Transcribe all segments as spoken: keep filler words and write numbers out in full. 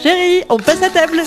Chérie, on passe à table.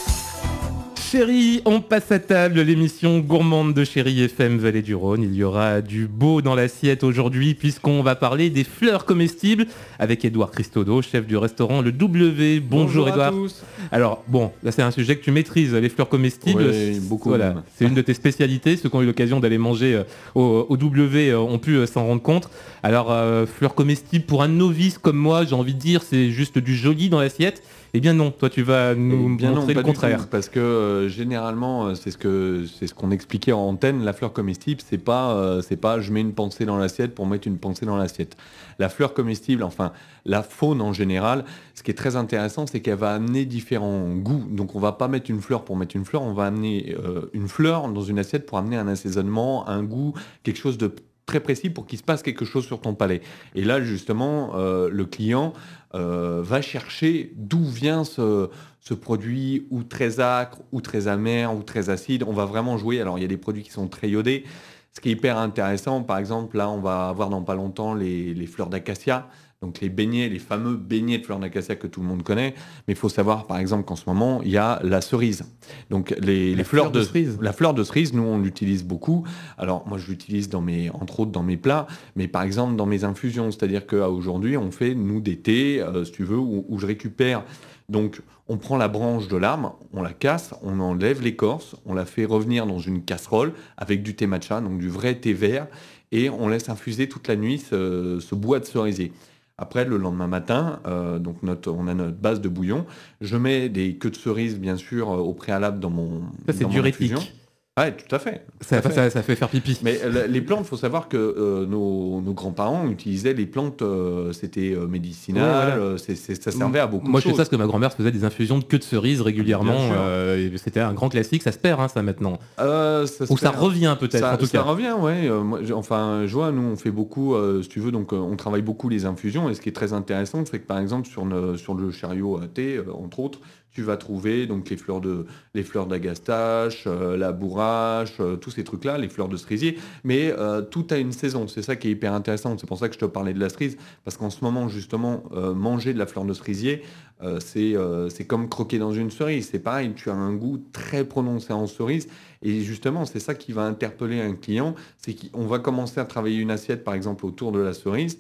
Chérie, on passe à table, l'émission gourmande de Chérie F M Vallée du Rhône. Il y aura du beau dans l'assiette aujourd'hui puisqu'on va parler des fleurs comestibles avec Édouard Christodo, chef du restaurant Le W. Bonjour, Bonjour Édouard. À tous. Alors bon, là c'est un sujet que tu maîtrises, les fleurs comestibles. Oui, beaucoup. Voilà, c'est une de tes spécialités. Ceux qui ont eu l'occasion d'aller manger au, au W ont pu s'en rendre compte. Alors euh, fleurs comestibles pour un novice comme moi, j'ai envie de dire, c'est juste du joli dans l'assiette. Eh bien non, toi tu vas nous bien montrer non, le contraire. Tout, parce que euh, généralement, c'est ce que c'est ce qu'on expliquait en antenne. La fleur comestible, c'est pas euh, c'est pas je mets une pensée dans l'assiette pour mettre une pensée dans l'assiette. La fleur comestible, enfin la faune en général, ce qui est très intéressant, c'est qu'elle va amener différents goûts. Donc on va pas mettre une fleur pour mettre une fleur, on va amener euh, une fleur dans une assiette pour amener un assaisonnement, un goût, quelque chose de très précis pour qu'il se passe quelque chose sur ton palais. Et là, justement, euh, le client euh, va chercher d'où vient ce, ce produit, ou très acre, ou très amer, ou très acide. On va vraiment jouer. Alors, il y a des produits qui sont très iodés. Ce qui est hyper intéressant, par exemple, là, on va avoir dans pas longtemps les, les fleurs d'acacia. Donc les beignets, les fameux beignets de fleurs d'acacia que tout le monde connaît. Mais il faut savoir, par exemple, qu'en ce moment, il y a la cerise. Donc les, les fleurs de, de cerise. La fleur de cerise, nous, on l'utilise beaucoup. Alors moi, je l'utilise dans mes, entre autres dans mes plats, mais par exemple dans mes infusions. C'est-à-dire qu'aujourd'hui, on fait, nous, des thés, euh, si tu veux, où, où je récupère. Donc on prend la branche de l'arbre, on la casse, on enlève l'écorce, on la fait revenir dans une casserole avec du thé matcha, donc du vrai thé vert, et on laisse infuser toute la nuit ce, ce bois de cerisier. Après, le lendemain matin, euh, donc notre, on a notre base de bouillon. Je mets des queues de cerise, bien sûr, au préalable dans mon Ça, c'est dans diurétique. Mon Ouais, tout à fait. Ça, tout à ça, fait. ça fait faire pipi. Mais les plantes, il faut savoir que euh, nos, nos grands-parents utilisaient les plantes, euh, c'était euh, médicinal, ouais, voilà. euh, c'est, c'est, ça servait à beaucoup Moi, de choses. Moi, je sais ça parce que ma grand-mère se faisait des infusions de queue de cerise régulièrement. Euh, et c'était un grand classique, ça se perd, hein, ça, maintenant. Euh, ça Ou ça revient peut-être, ça, en tout ça cas. Ça revient, oui. Euh, enfin, Joa, nous, on fait beaucoup, euh, si tu veux, donc euh, on travaille beaucoup les infusions. Et ce qui est très intéressant, c'est que, par exemple, sur, ne, sur le chariot à thé, euh, entre autres, tu vas trouver donc les fleurs de les fleurs d'agastache, euh, la bourrache, euh, tous ces trucs-là, les fleurs de cerisier. Mais euh, tout a une saison. C'est ça qui est hyper intéressant. C'est pour ça que je te parlais de la cerise, parce qu'en ce moment justement, euh, manger de la fleur de cerisier, euh, c'est euh, c'est comme croquer dans une cerise. C'est pareil. Tu as un goût très prononcé en cerise. Et justement, c'est ça qui va interpeller un client. C'est qu'on va commencer à travailler une assiette, par exemple, autour de la cerise.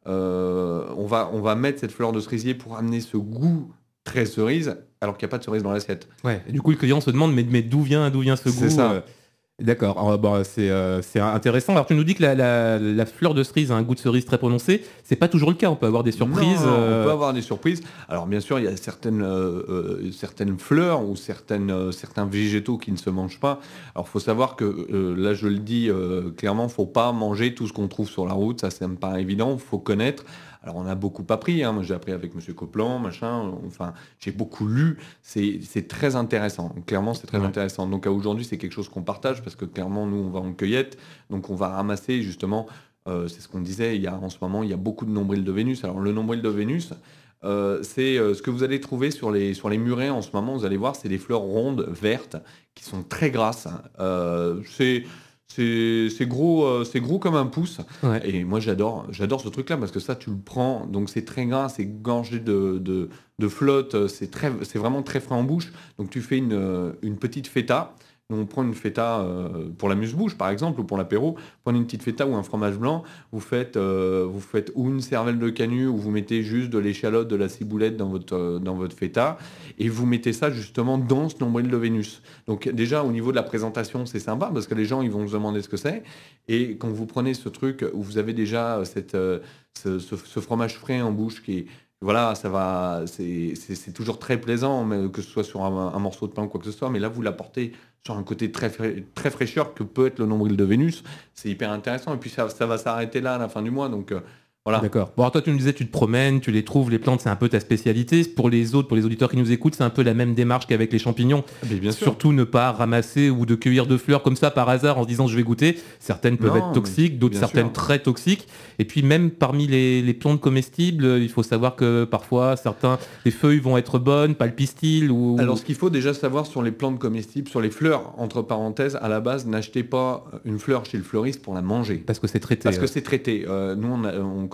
Euh, on va on va mettre cette fleur de cerisier pour amener ce goût très cerise, alors qu'il n'y a pas de cerise dans l'assiette. Ouais. Et du coup, le client se demande, mais, mais d'où vient, d'où vient ce c'est goût ça. euh... D'accord, alors, bon, c'est, euh, c'est intéressant. Alors tu nous dis que la, la, la fleur de cerise a un goût de cerise très prononcé. C'est pas toujours le cas, on peut avoir des surprises. Non, euh... on peut avoir des surprises. Alors bien sûr, il y a certaines, euh, euh, certaines fleurs ou certaines, euh, certains végétaux qui ne se mangent pas. Alors il faut savoir que, euh, là je le dis euh, clairement, il ne faut pas manger tout ce qu'on trouve sur la route, ça, ça me paraît évident, il faut connaître. Alors on a beaucoup appris, hein. Moi j'ai appris avec Monsieur Copland, machin, enfin j'ai beaucoup lu, c'est, c'est très intéressant, clairement c'est très ouais. intéressant. Donc à aujourd'hui c'est quelque chose qu'on partage parce que clairement nous on va en cueillette, donc on va ramasser justement, euh, c'est ce qu'on disait, il y a, en ce moment il y a beaucoup de nombrils de Vénus. Alors le nombril de Vénus, euh, c'est euh, ce que vous allez trouver sur les, sur les murets en ce moment, vous allez voir, c'est des fleurs rondes, vertes, qui sont très grasses. Euh, c'est... C'est, c'est, gros, euh, c'est gros comme un pouce. Ouais. Et moi, j'adore, j'adore ce truc-là parce que ça, tu le prends. Donc, c'est très gras, c'est gorgé de, de, de flotte. C'est, très, c'est vraiment très frais en bouche. Donc, tu fais une, une petite feta. Nous, on prend une feta euh, pour l'amuse-bouche, par exemple, ou pour l'apéro. Prenez une petite feta ou un fromage blanc. Vous faites, euh, vous faites ou une cervelle de canut, ou vous mettez juste de l'échalote, de la ciboulette dans votre, euh, dans votre feta. Et vous mettez ça, justement, dans ce nombril de Vénus. Donc, déjà, au niveau de la présentation, c'est sympa, parce que les gens, ils vont se demander ce que c'est. Et quand vous prenez ce truc, où vous avez déjà cette, euh, ce, ce, ce fromage frais en bouche qui est... Voilà, ça va, c'est, c'est, c'est toujours très plaisant, mais que ce soit sur un, un morceau de pain ou quoi que ce soit, mais là, vous l'apportez sur un côté très, très fraîcheur que peut être le nombril de Vénus. C'est hyper intéressant. Et puis, ça, ça va s'arrêter là à la fin du mois. Donc, euh, voilà. D'accord. Bon, alors toi, tu nous disais, tu te promènes, tu les trouves, les plantes, c'est un peu ta spécialité. Pour les autres, pour les auditeurs qui nous écoutent, c'est un peu la même démarche qu'avec les champignons. Mais bien sûr. Surtout ne pas ramasser ou de cueillir de fleurs comme ça par hasard en se disant je vais goûter. Certaines peuvent non, être toxiques, d'autres certaines sûr. très toxiques. Et puis même parmi les, les plantes comestibles, il faut savoir que parfois certains, les feuilles vont être bonnes, pas le pistil. Ou... Alors ce qu'il faut déjà savoir sur les plantes comestibles, sur les fleurs, entre parenthèses, à la base, n'achetez pas une fleur chez le fleuriste pour la manger. Parce que c'est traité. Parce euh... que c'est traité. Euh, nous, on, a, on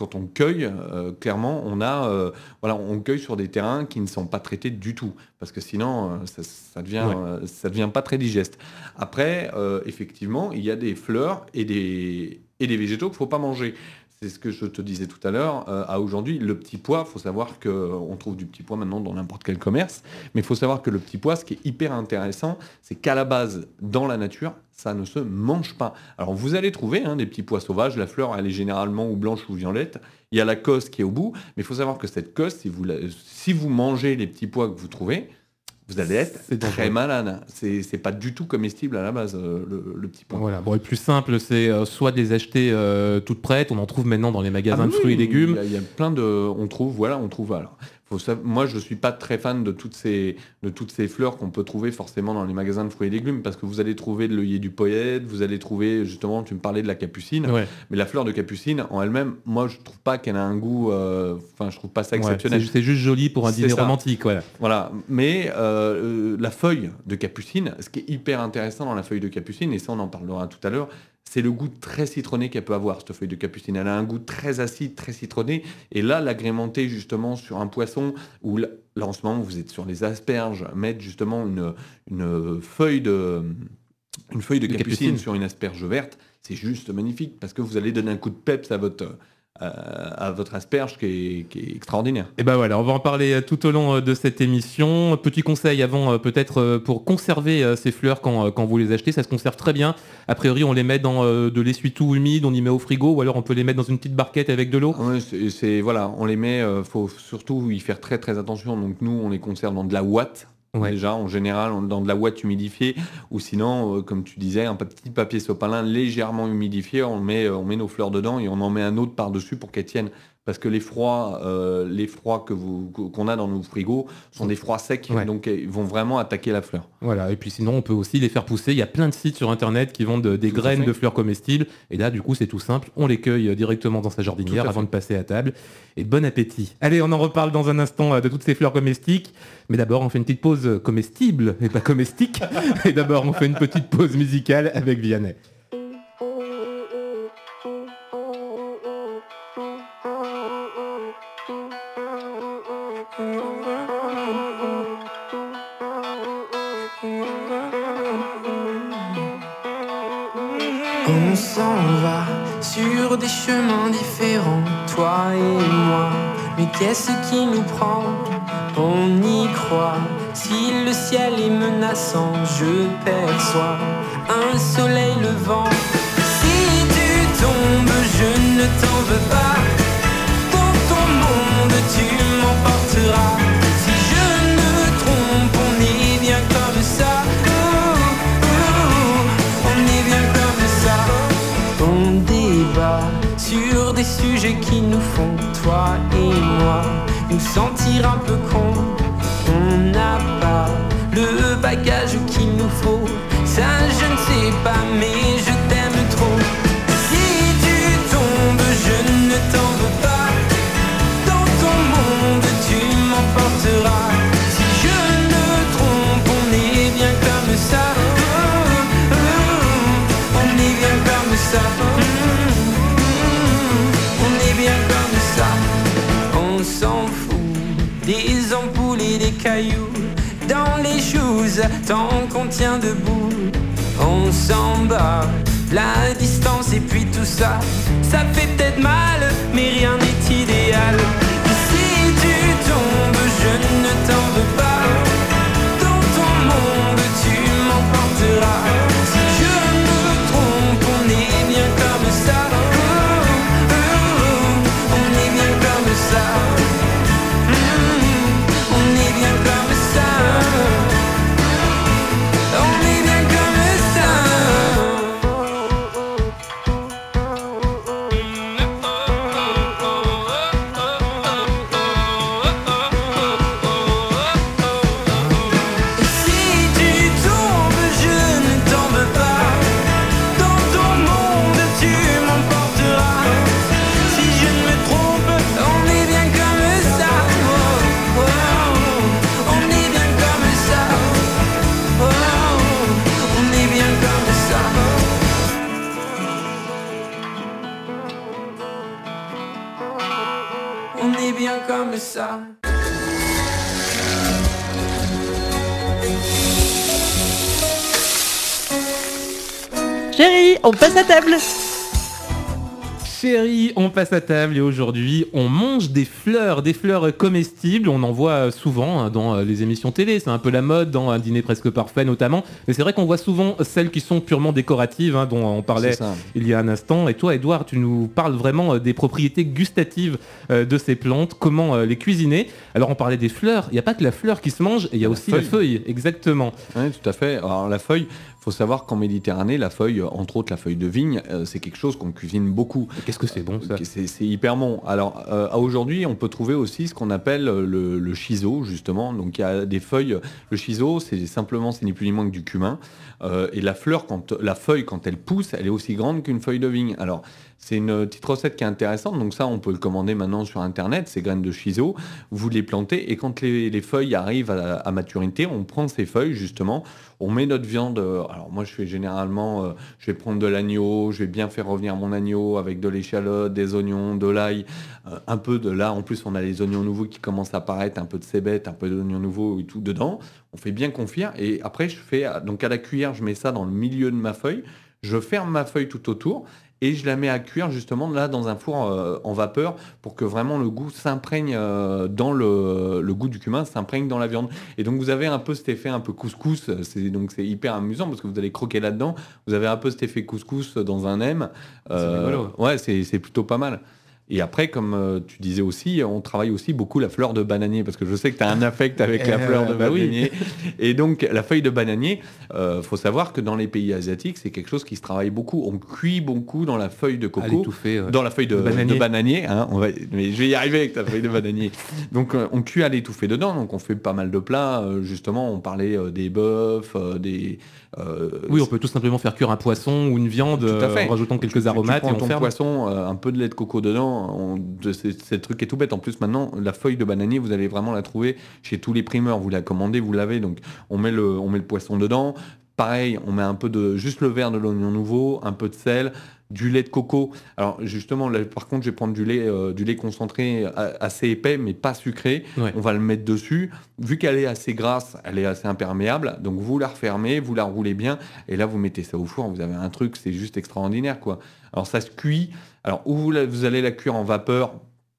quand on cueille, euh, clairement, on a, euh, voilà, on cueille sur des terrains qui ne sont pas traités du tout, parce que sinon, euh, ça, ça devient, Ouais. euh, ça devient pas très digeste. Après, euh, effectivement, il y a des fleurs et des, et des végétaux qu'il faut pas manger. C'est ce que je te disais tout à l'heure. Euh, à aujourd'hui, le petit pois, il faut savoir qu'on trouve du petit pois maintenant dans n'importe quel commerce, mais il faut savoir que le petit pois, ce qui est hyper intéressant, c'est qu'à la base, dans la nature, ça ne se mange pas. Alors vous allez trouver hein, des petits pois sauvages, la fleur elle est généralement ou blanche ou violette, il y a la cosse qui est au bout, mais il faut savoir que cette cosse, si vous, la, si vous mangez les petits pois que vous trouvez, vous allez être C'est très dangereux. malade. C'est, c'est pas du tout comestible à la base, euh, le, le petit pois. Voilà. Bon, le plus simple, c'est euh, soit de les acheter euh, toutes prêtes. On en trouve maintenant dans les magasins Ah de oui, fruits et il légumes. y, a, il y a plein de, on trouve, voilà, on trouve. Alors, faut savoir, moi, je suis pas très fan de toutes ces, de toutes ces fleurs qu'on peut trouver forcément dans les magasins de fruits et légumes, parce que vous allez trouver de l'œillet du poète, vous allez trouver justement, tu me parlais de la capucine, Ouais. mais la fleur de capucine en elle-même, moi, je trouve pas qu'elle a un goût, euh, enfin, je trouve pas ça Ouais, exceptionnel. c'est, c'est juste joli pour un C'est dîner ça. romantique. Voilà. Voilà, mais euh, euh, la feuille de capucine, ce qui est hyper intéressant dans la feuille de capucine, et ça on en parlera tout à l'heure, c'est le goût très citronné qu'elle peut avoir, cette feuille de capucine. Elle a un goût très acide, très citronné, et là, l'agrémenter justement sur un poisson, où là, là, en ce moment vous êtes sur les asperges, mettre justement une, une feuille de, une feuille de, De capucine, capucine. sur une asperge verte, c'est juste magnifique, parce que vous allez donner un coup de peps à votre... euh, à votre asperge qui est, qui est extraordinaire. Et ben voilà, on va en parler euh, tout au long euh, de cette émission. Petit conseil avant, euh, peut-être euh, pour conserver euh, ces fleurs quand, euh, quand vous les achetez, ça se conserve très bien. A priori, on les met dans euh, de l'essuie-tout humide, on y met au frigo, ou alors on peut les mettre dans une petite barquette avec de l'eau. Ah ouais, c'est, c'est- voilà, on les met, euh, faut surtout y faire très très attention. Donc nous, on les conserve dans de la ouate. Ouais. Déjà, en général, on- dans de la ouate humidifiée, ou sinon, euh, comme tu disais, un petit papier sopalin légèrement humidifié. On met, euh, on met nos fleurs dedans et on en met un autre par-dessus pour qu'elles tiennent. Parce que les froids, euh, les froids que vous, qu'on a dans nos frigos sont des froids secs, Ouais. donc ils vont vraiment attaquer la fleur. Voilà, et puis sinon, on peut aussi les faire pousser. Il y a plein de sites sur Internet qui vendent des Tout à graines fait. de fleurs comestibles. Et là, du coup, c'est tout simple. On les cueille directement dans sa jardinière Tout à avant fait. de passer à table. Et bon appétit. Allez, on en reparle dans un instant euh, de toutes ces fleurs comestibles. Mais d'abord, on fait une petite pause comestible et pas comestique. Et d'abord, on fait une petite pause musicale avec Vianney. On s'en va sur des chemins différents, toi et moi. Mais qu'est-ce qui nous prend? On y croit. Si le ciel est menaçant, je perçois un soleil levant. Si tu tombes, je ne t'en veux pas. Dans ton monde, tu m'emporteras. Si je me trompe, on est bien comme ça. Oh, oh, on est bien comme ça. On débat sur des sujets qui nous font, toi et moi, nous sentir un peu cons. On n'a pas le bagage qu'il nous faut. Ça je ne sais pas, mais je t'aime trop. Si tu tombes, je ne t'en veux pas. Dans ton monde, tu m'emporteras. Si je me trompe, on est bien comme ça. Oh, oh, oh, on est bien comme ça. On est bien comme ça. On s'en fout des ampoules et des cailloux dans les choses tant qu'on tient debout. On s'en bat la distance et puis tout ça, ça fait peut-être mal, mais rien n'est idéal. Si tu tombes, je ne t'en veux pas. Dans ton monde, tu m'emporteras. Si je me trompe, on est bien comme ça. Oh, oh, oh, on est bien comme ça. Mmh, on est bien comme ça. On est bien comme ça. on est bien comme ça. Chérie, on passe à table. Chérie, on passe à table et aujourd'hui on mange des fleurs, des fleurs comestibles. On en voit souvent dans les émissions télé, c'est un peu la mode, dans Un dîner presque parfait notamment. Mais c'est vrai qu'on voit souvent celles qui sont purement décoratives, hein, dont on parlait il y a un instant. Et toi, Edouard, tu nous parles vraiment des propriétés gustatives de ces plantes, comment les cuisiner. Alors on parlait des fleurs, il n'y a pas que la fleur qui se mange, il y a la aussi feuille. la feuille, exactement. Oui, tout à fait. Alors la feuille, il faut savoir qu'en Méditerranée, la feuille, entre autres la feuille de vigne, euh, c'est quelque chose qu'on cuisine beaucoup. Et qu'est-ce que c'est bon ça ? c'est, c'est hyper bon. Alors euh, aujourd'hui, on peut trouver aussi ce qu'on appelle le, le chiso, justement. Donc il y a des feuilles. Le chiso, c'est simplement, c'est ni plus ni moins que du cumin. Euh, et la fleur, quand la feuille, quand elle pousse, elle est aussi grande qu'une feuille de vigne. Alors c'est une petite recette qui est intéressante. Donc ça, on peut le commander maintenant sur Internet. Ces graines de chiso, vous les plantez et quand les, les feuilles arrivent à, à maturité, on prend ces feuilles justement. On met notre viande. Alors moi, je fais généralement, euh, je vais prendre de l'agneau, je vais bien faire revenir mon agneau avec de l'échalote, des oignons, de l'ail, euh, un peu de là. En plus, on a les oignons nouveaux qui commencent à apparaître, un peu de cébette, un peu d'oignons nouveaux et tout dedans. On fait bien confire et après, je fais donc à la cuillère, je mets ça dans le milieu de ma feuille. Je ferme ma feuille tout autour. Et je la mets à cuire justement là dans un four euh, en vapeur pour que vraiment le goût s'imprègne euh, dans le, le goût du cumin s'imprègne dans la viande. Et donc vous avez un peu cet effet un peu couscous. C'est, donc c'est hyper amusant parce que vous allez croquer là-dedans. Vous avez un peu cet effet couscous dans un nem. Euh, c'est rigolo. Ouais, c'est, c'est plutôt pas mal. Et après, comme euh, tu disais aussi, on travaille aussi beaucoup la fleur de bananier, parce que je sais que tu as un affect avec la fleur de bah bananier. Oui. Et donc, la feuille de bananier, il euh, faut savoir que dans les pays asiatiques, c'est quelque chose qui se travaille beaucoup. On cuit beaucoup dans la feuille de coco, l'étouffer, ouais. dans la feuille de, de bananier. De bananier hein, on va, mais je vais y arriver avec ta feuille de bananier. Donc, euh, on cuit à l'étouffer dedans. Donc, on fait pas mal de plats. Euh, justement, on parlait euh, des bœufs, euh, des... Euh, oui, on peut tout simplement faire cuire un poisson ou une viande euh, en rajoutant quelques tu, aromates tu prends et on ton ferme. poisson, euh, un peu de lait de coco dedans. On, de, c'est, c'est le truc est tout bête. En plus, maintenant, la feuille de bananier, vous allez vraiment la trouver chez tous les primeurs. Vous la commandez, vous l'avez. Donc, on met le, on met le poisson dedans. Pareil, on met un peu de juste le verre de l'oignon nouveau, un peu de sel, du lait de coco. Alors justement, là, par contre, je vais prendre du lait, euh, du lait concentré assez épais, mais pas sucré. Ouais. On va le mettre dessus. Vu qu'elle est assez grasse, elle est assez imperméable. Donc vous la refermez, vous la roulez bien, et là vous mettez ça au four. Vous avez un truc, c'est juste extraordinaire, quoi. Alors ça se cuit. Alors où vous, la, vous allez la cuire en vapeur.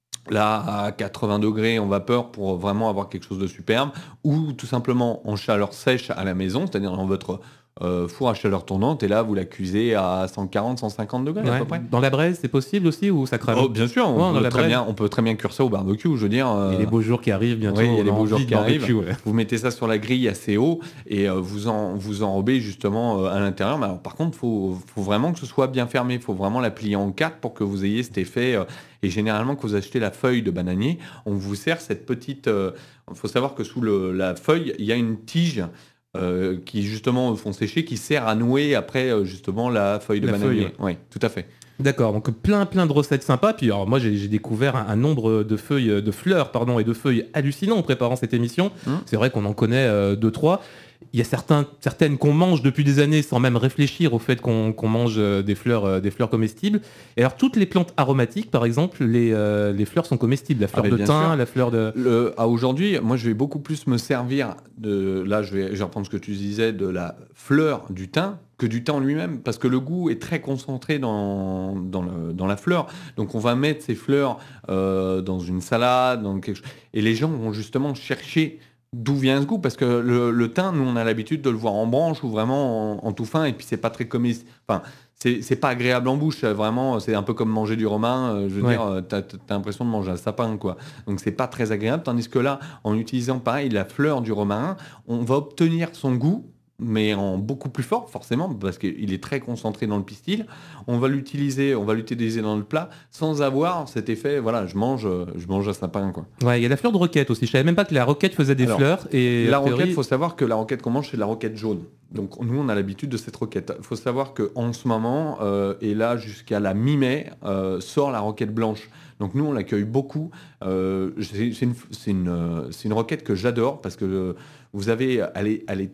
Là, à quatre-vingts degrés en vapeur pour vraiment avoir quelque chose de superbe, ou tout simplement en chaleur sèche à la maison, c'est-à-dire dans votre euh, four à chaleur tournante, et là, vous la cuisez à cent quarante à cent cinquante degrés ouais. à peu près. Dans la braise, c'est possible aussi ou ça crame ? Oh, bien sûr, on, ouais, peut très bien, on peut très bien cuire ça au barbecue, je veux dire. Euh... Il y a les beaux jours qui arrivent bientôt. Oui, il y a les beaux jours qui arrivent. Ouais. Vous mettez ça sur la grille assez haut et euh, vous, en, vous enrobez justement euh, à l'intérieur. Mais alors, par contre, il faut, faut vraiment que ce soit bien fermé. Il faut vraiment la plier en quatre pour que vous ayez cet effet... Euh, Et généralement, quand vous achetez la feuille de bananier, on vous sert cette petite... Il euh, faut savoir que sous le, la feuille, il y a une tige euh, qui, justement, font sécher, qui sert à nouer après, euh, justement, la feuille de la bananier. Feuille, ouais. Oui, tout à fait. D'accord, donc plein plein de recettes sympas. Puis alors moi j'ai, j'ai découvert un, un nombre de feuilles, de fleurs pardon, et de feuilles hallucinants en préparant cette émission. Mmh. C'est vrai qu'on en connaît euh, deux trois. Il y a certains, certaines qu'on mange depuis des années sans même réfléchir au fait qu'on, qu'on mange des fleurs, euh, des fleurs comestibles. Et alors toutes les plantes aromatiques, par exemple, les, euh, les fleurs sont comestibles. La fleur ah, de thym, sûr. La fleur de... Le, à aujourd'hui, moi je vais beaucoup plus me servir de... Là je vais, je vais reprendre ce que tu disais, de la fleur du thym que du thym en lui-même, parce que le goût est très concentré dans, dans, le, dans la fleur. Donc on va mettre ces fleurs euh, dans une salade, dans quelque chose. Et les gens vont justement chercher d'où vient ce goût, parce que le, le thym, nous on a l'habitude de le voir en branche ou vraiment en, en tout fin, et puis c'est pas très comestible. Enfin, c'est, c'est pas agréable en bouche, vraiment, c'est un peu comme manger du romain, euh, je veux ouais. dire, t'as, t'as l'impression de manger un sapin, quoi. Donc c'est pas très agréable, tandis que là, en utilisant pareil la fleur du romarin, on va obtenir son goût, mais en beaucoup plus fort, forcément, parce qu'il est très concentré dans le pistil. On va l'utiliser, on va l'utiliser dans le plat, sans avoir cet effet, voilà, je mange, je mange un sapin, quoi. Ouais, il y a la fleur de roquette aussi. Je savais même pas que la roquette faisait des Alors, fleurs. Et la théorie... roquette, il faut savoir que la roquette qu'on mange, c'est de la roquette jaune. Donc nous, on a l'habitude de cette roquette. Il faut savoir qu'en ce moment, euh, et là jusqu'à la mi-mai, euh, sort la roquette blanche. Donc nous, on l'accueille beaucoup. Euh, c'est, c'est, une, c'est, une, c'est une roquette que j'adore, parce que vous avez, elle est, elle est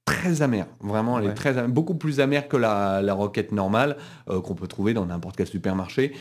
très amère. Vraiment, elle Ouais. est très amère, beaucoup plus amère que la, la roquette normale euh, qu'on peut trouver dans n'importe quel supermarché.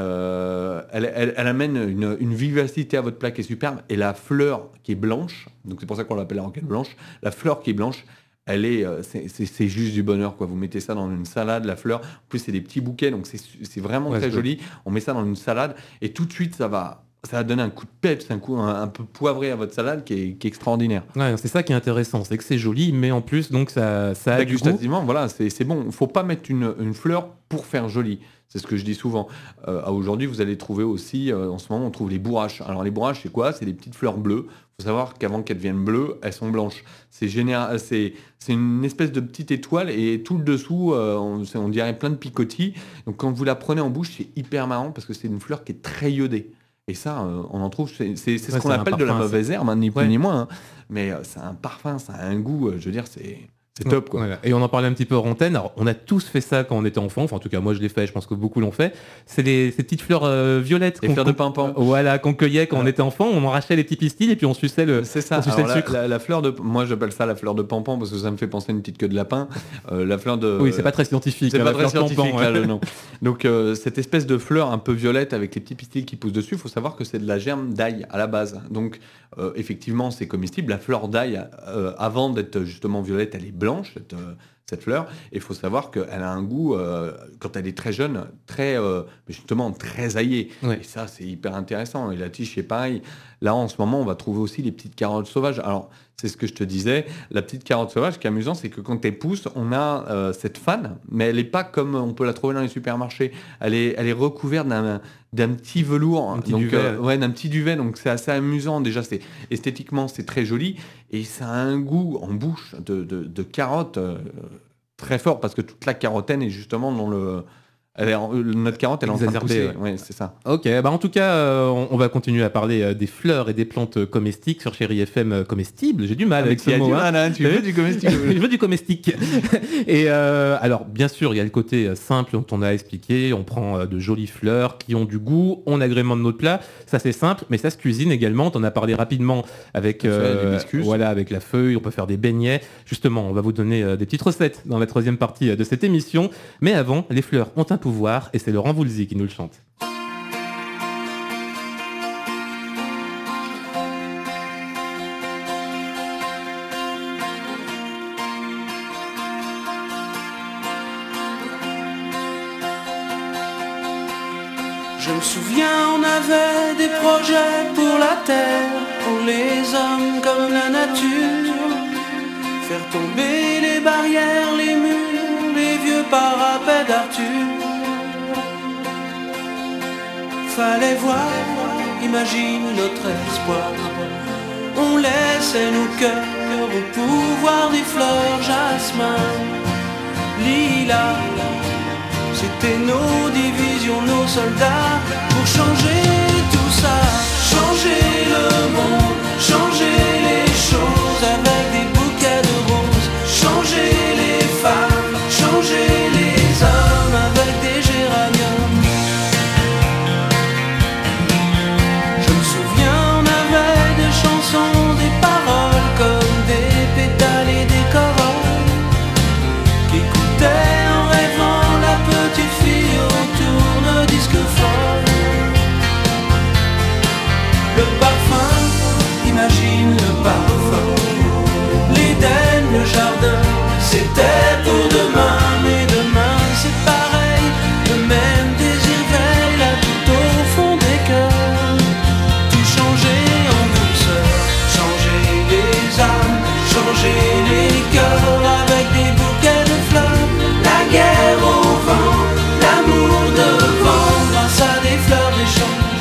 Euh, elle, elle, elle amène une, une vivacité à votre plat qui est superbe. Et la fleur qui est blanche, donc c'est pour ça qu'on l'appelle la roquette blanche, la fleur qui est blanche, elle est, euh, c'est, c'est, c'est juste du bonheur, quoi. Vous mettez ça dans une salade, la fleur. En plus, c'est des petits bouquets, donc c'est, c'est vraiment Ouais, très c'est joli. On met ça dans une salade et tout de suite, ça va, ça va donner un coup de peps, un coup un, un peu poivré à votre salade qui est, qui est extraordinaire. Ouais, c'est ça qui est intéressant, c'est que c'est joli, mais en plus, donc ça, ça a du goût. Gustativement, voilà, c'est, c'est bon. Il ne faut pas mettre une, une fleur pour faire joli. C'est ce que je dis souvent. Euh, à aujourd'hui, vous allez trouver aussi, euh, en ce moment, on trouve les bourraches. Alors les bourraches, c'est quoi ? C'est des petites fleurs bleues. Il faut savoir qu'avant qu'elles deviennent bleues, elles sont blanches. C'est, général, c'est, c'est une espèce de petite étoile et tout le dessous, euh, on, on dirait plein de picotis. Donc quand vous la prenez en bouche, c'est hyper marrant parce que c'est une fleur qui est très iodée. Et ça, euh, on en trouve, c'est, c'est, c'est ce Ouais, qu'on c'est un appelle de la parfum, mauvaise herbe, hein, ni plus Ouais. ni moins. Hein. Mais euh, c'est un parfum, ça a un goût, euh, je veux dire, c'est... C'est top, quoi. Voilà. Et on en parlait un petit peu hors antenne. Alors, on a tous fait ça quand on était enfant. Enfin, en tout cas, moi, je l'ai fait. Je pense que beaucoup l'ont fait. C'est les, ces petites fleurs euh, violettes. Les qu'on- fleurs de qu'on- pimpant. Voilà, qu'on cueillait quand on Ouais. était enfant. On arrachait les petits pistils et puis on suçait le, C'est ça. on suçait Alors, le la, sucre. la- la fleur de, moi j'appelle ça la fleur de pampan parce que ça me fait penser à une petite queue de lapin. Euh, la fleur de. Oui, c'est pas très scientifique. C'est hein, pas la très fleur scientifique tampon, là, ouais. le nom. Donc euh, cette espèce de fleur un peu violette avec les petits pistils qui poussent dessus, il faut savoir que c'est de la germe d'ail à la base. Donc euh, effectivement c'est comestible. La fleur d'ail, euh, avant d'être justement violette, elle est blanche cette, euh, cette fleur. Et il faut savoir qu'elle a un goût euh, quand elle est très jeune, très euh, justement très aillé. Ouais. Et ça c'est hyper intéressant. Et la tige c'est pareil. Là en ce moment on va trouver aussi les petites carottes sauvages. Alors c'est ce que je te disais, la petite carotte sauvage, ce qui est amusant, c'est que quand elle pousse, on a euh, cette fan, mais elle n'est pas comme on peut la trouver dans les supermarchés. Elle est, elle est recouverte d'un, d'un petit velours, Un petit donc, duvet. euh, ouais, d'un petit duvet, donc c'est assez amusant. Déjà, c'est, esthétiquement, c'est très joli, et ça a un goût en bouche de, de, de carotte euh, très fort, parce que toute la carotène est justement dans le... Elle est en- notre carotte, elle est en train de Exacerbée, pousser. Ouais, c'est ça. Ok, bah en tout cas, euh, on, on va continuer à parler euh, des fleurs et des plantes euh, comestiques sur Chéri F M euh, comestibles. J'ai du mal avec, il y ce a mot. du hein. mal, hein, tu T'as veux vu du comestible. Je veux du comestique. Et euh, alors, bien sûr, il y a le côté euh, simple dont on a expliqué. On prend euh, de jolies fleurs qui ont du goût, on agrémente notre plat. Ça, c'est simple, mais ça se cuisine également. On en a parlé rapidement avec, fait, les biscuits. voilà, avec la feuille. On peut faire des beignets. Justement, on va vous donner euh, des petites recettes dans la troisième partie euh, de cette émission. Mais avant, les fleurs ont un pouvoir et c'est Laurent Voulzy qui nous le chante. Je me souviens, on avait des projets pour la terre, pour les hommes comme la nature. Faire tomber les barrières, les murs, les vieux parapets d'Arthur. Fallait voir, imagine notre espoir. On laissait nos cœurs au pouvoir des fleurs, jasmin, lilas. C'était nos divisions, nos soldats, pour changer tout ça, changer le monde, changer les choses avec des bouquets de roses, changer les femmes, changer les hommes avec des géraniums. Je me souviens, on avait des chansons, des paroles comme des pétales et des corolles qui écoutaient en rêvant la petite fille au tourne-disque folle. Le parfum, imagine le parfum. L'Éden, le jardin, c'était pour demain. Mais demain c'est pareil, le même désir veille là tout au fond des cœurs. Tout changer en douceur, changer les âmes, changer les cœurs avec des bouquets de fleurs. La guerre au vent, l'amour devant, grâce à des fleurs d'échange.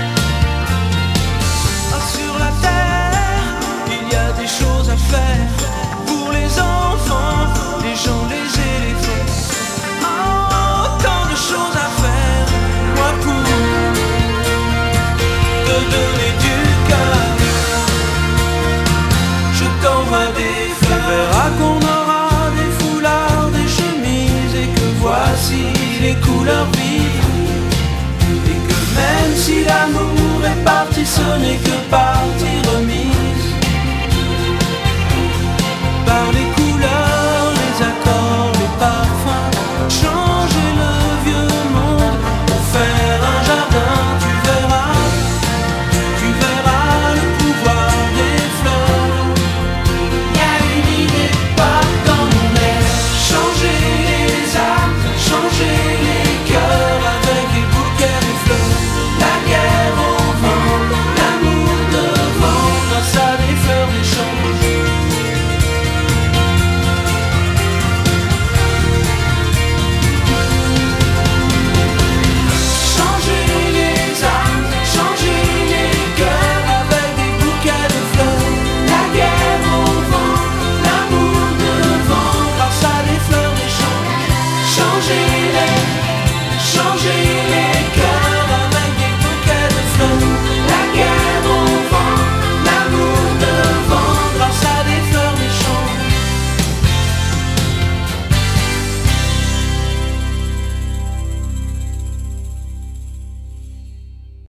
Ah, sur la terre, il y a des choses à faire pour les enfants, les gens, les éléphants. Oh, tant de choses à faire, moi pour te donner du cœur. Je t'envoie des fleurs. On verra qu'on aura des foulards, des chemises, et que voici les couleurs vives. Et que même si l'amour est parti, ce n'est que par